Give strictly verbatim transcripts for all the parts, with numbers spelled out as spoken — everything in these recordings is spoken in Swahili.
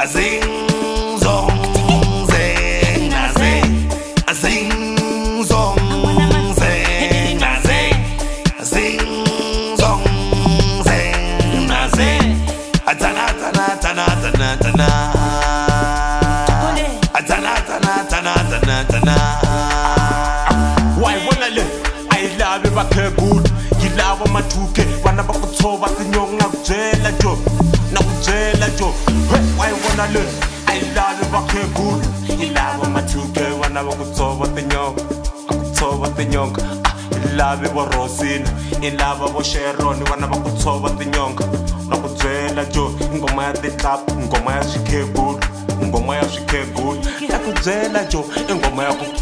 Zing zong zing na zing, zing zong zing na zing, zing zong zing na zing. Atana tana tana tana tana, atana tana tana tana tana. Why wanna le? I love you back good. You love my two K. Wanna back to so back in your now jail jo, now jail jo. Why wanna le? I love you back good. You love my two K. Wanna back to so back in your, so back in your. You love you for Rosin. You love you for Sharon. Wanna back to so back in your, now jail jo. Ngoma ya the club, ngoma ya shike good, ngoma ya shike good. Now jail jo, ngoma ya good.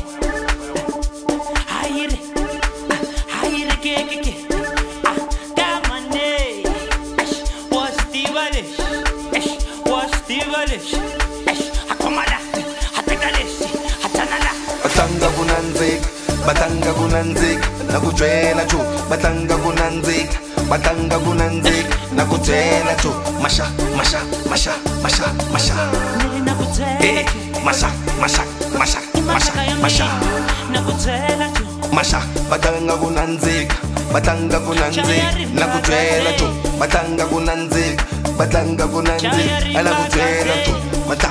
Batanga kunanzik, batanga kunanzik, nakujwela tu. Batanga kunanzik, batanga kunanzik, nakujwela tu. Masha, masha, masha, masha, masha. Eh, masha, masha, masha, masha, masha. Masha, batanga kunanzik, batanga kunanzik, nakujwela tu. Batanga kunanzik, batanga kunanzik, nakujwela tu. Mata.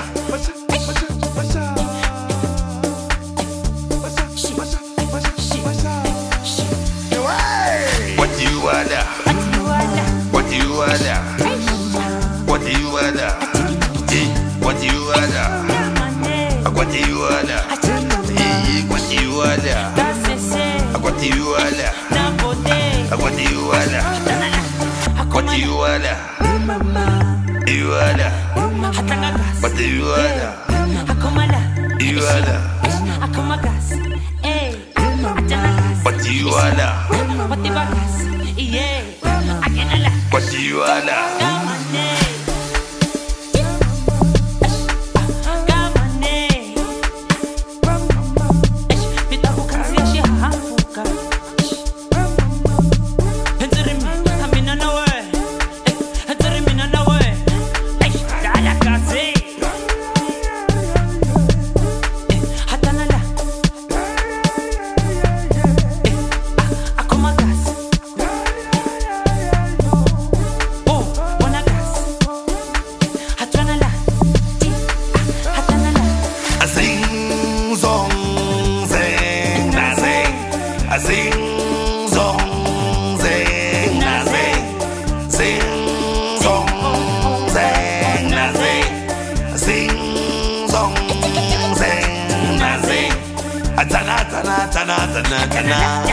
What do you wanna? What do you wanna? What do you wanna? What do you wanna? What do you wanna? What do you wanna? What do you wanna? What do you wanna? What do you wanna? You wanna? What do you wanna? You wanna? What do you wanna? What do you wanna? Zing zong zing na zing, zing zong zing na zing, zing zong zing na zing. Atana tana tana tana tana.